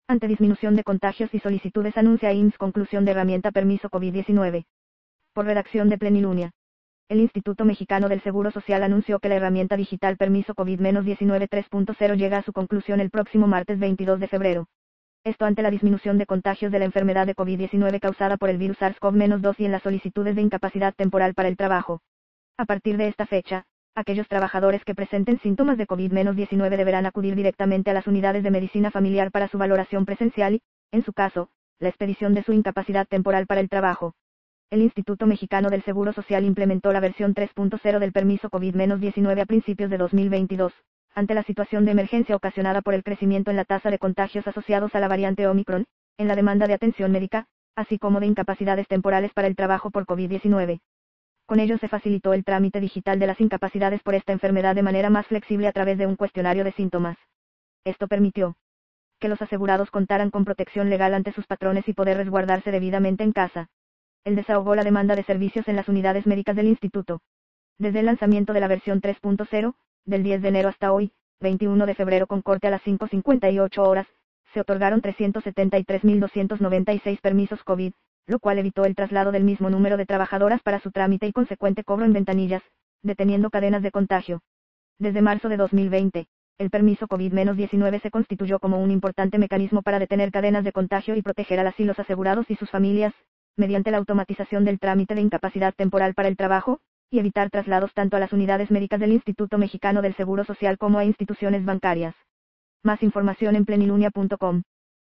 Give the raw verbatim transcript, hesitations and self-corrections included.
Ante disminución de contagios y solicitudes anuncia I M S S conclusión de herramienta permiso COVID diecinueve. Por redacción de Plenilunea. El Instituto Mexicano del Seguro Social anunció que la herramienta digital permiso COVID diecinueve tres punto cero llega a su conclusión el próximo martes veintidós de febrero. Esto ante la disminución de contagios de la enfermedad de COVID diecinueve causada por el virus SARS-CoV dos y en las solicitudes de incapacidad temporal para el trabajo. A partir de esta fecha, aquellos trabajadores que presenten síntomas de COVID diecinueve deberán acudir directamente a las unidades de medicina familiar para su valoración presencial y, en su caso, la expedición de su incapacidad temporal para el trabajo. El Instituto Mexicano del Seguro Social implementó la versión tres punto cero del permiso COVID diecinueve a principios de dos mil veintidós, ante la situación de emergencia ocasionada por el crecimiento en la tasa de contagios asociados a la variante Omicron, en la demanda de atención médica, así como de incapacidades temporales para el trabajo por COVID diecinueve. Con ello se facilitó el trámite digital de las incapacidades por esta enfermedad de manera más flexible a través de un cuestionario de síntomas. Esto permitió que los asegurados contaran con protección legal ante sus patrones y poder resguardarse debidamente en casa. El desahogó la demanda de servicios en las unidades médicas del instituto. Desde el lanzamiento de la versión tres punto cero, del diez de enero hasta hoy, veintiuno de febrero con corte a las cinco cincuenta y ocho horas, se otorgaron trescientos setenta y tres mil doscientos noventa y seis permisos COVID, lo cual evitó el traslado del mismo número de trabajadoras para su trámite y consecuente cobro en ventanillas, deteniendo cadenas de contagio. Desde marzo de dos mil veinte, el permiso COVID diecinueve se constituyó como un importante mecanismo para detener cadenas de contagio y proteger a las y los asegurados y sus familias, mediante la automatización del trámite de incapacidad temporal para el trabajo, y evitar traslados tanto a las unidades médicas del Instituto Mexicano del Seguro Social como a instituciones bancarias. Más información en plenilunea punto com.